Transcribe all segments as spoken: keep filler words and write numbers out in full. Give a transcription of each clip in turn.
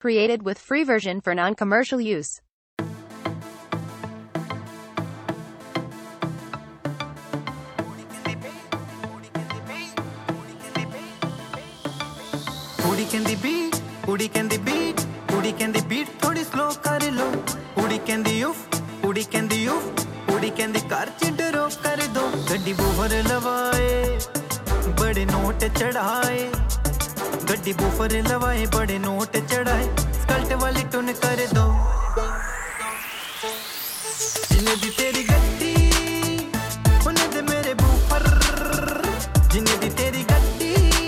Created with free version for non-commercial use. कुड़ी कहंदी beat कुड़ी कहंदी beat कुड़ी कहंदी बीट थोड़ी स्लो कर लो कुड़ी कहंदी उफ कुड़ी कहंदी उफ कुड़ी कहंदी कर चिडरो कर दो गड्डी बूफर लवाए बड़े नोट चढ़ाए गड्डी बूफर लवाए बड़े नोट चढ़ाए स्कल्ट वाली टुन कर दो जिन्हें दी तेरी गड्डी उन्हें दे मेरे बूफर जिन्हें दी तेरी गड्डी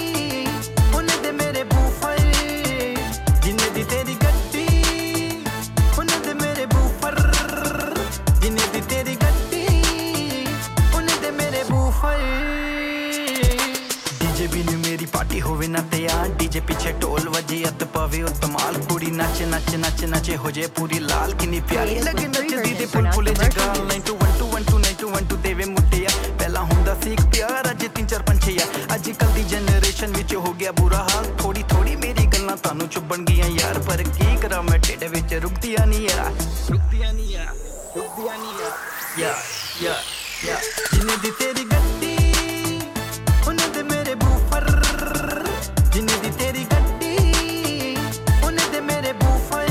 डीजे बिन मेरी पार्टी होवे ना तैयार डीजे पीछे टोल वजे अत पावे उत्तमाल कुड़ी नाचे नाचे नाचे नाचे हो जाए पूरी लाल किनी प्यारी लगे नचदी दे पुल पुले जगाल nine two one two one two nine two one two देवे मुट्टिया पहला हुंदा सी प्यार अज तीन चार पंछिया अजकल दी जनरेशन विच हो गया बुरा हाल थोड़ी थोड़ी मेरी गल्लां तानू चुभण गियां यार पर की करा मैं टेढ़े विच रुकदियां नहीं यार रुकदियां नहीं यार रुकदियां नहीं यार या या या जिन्ने दी तेरी गड्डी उन्हें दे मेरे बूफर जिन्ने दी तेरी गड्डी उन्हें दे मेरे बूफर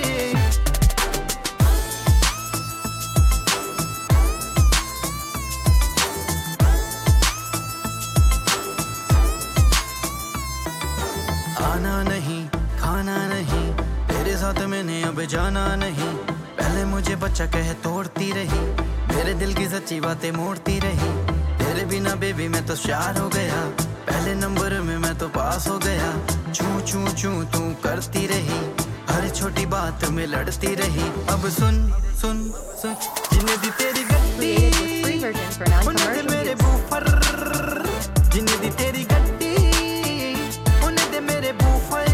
आना नहीं खाना नहीं तेरे साथ मैंने अब जाना नहीं पहले मुझे बच्चा कहे तोड़ती रही मेरे दिल की सच्ची बातें मोड़ती रही तेरे बिना बेबी मैं तो शार हो गया पहले नंबर में मैं तो पास हो गया चू चू चू तू करती रही हर छोटी बात में लड़ती रही अब सुन सुन सुन जिन्हें दी तेरी गड्डी उन्हें दे मेरे बूफर जिन्हें दी तेरी गड्डी उन्हें दे मेरे बूफर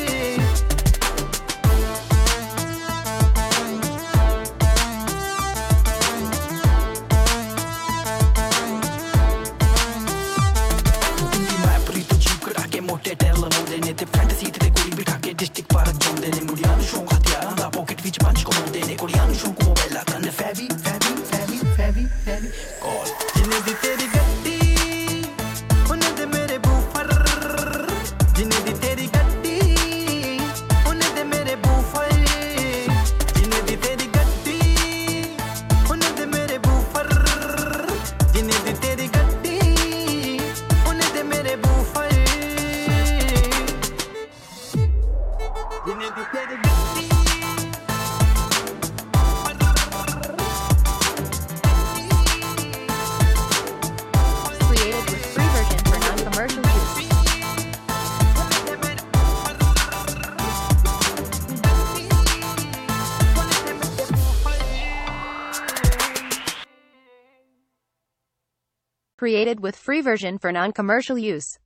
ते फ्रंट सीट ते कुड़ी बिठा के डिस्ट्रिक्ट पार्क जांदे ने मुड़ियां नु शौक हथियारां दा पॉकेट विच पंच घुमाउंदे ने कुड़ियां नु शौक मोबाइल कन्ने फैबी फैबी फैबी फैबी फैबी कॉल जिन्ने दी तेरी गड्डी उन्हें दे मेरे बूफर जिन्ने दी तेरी गड्डी उन्हें दे मेरे बूफर जिन्ने दी तेरी गड्डी उन्हें दे मेरे बूफर जिन्ने दी तेरी गड्डी उन्हें दे मेरे woofer Created with free version for non-commercial use. Created with free version for non-commercial use.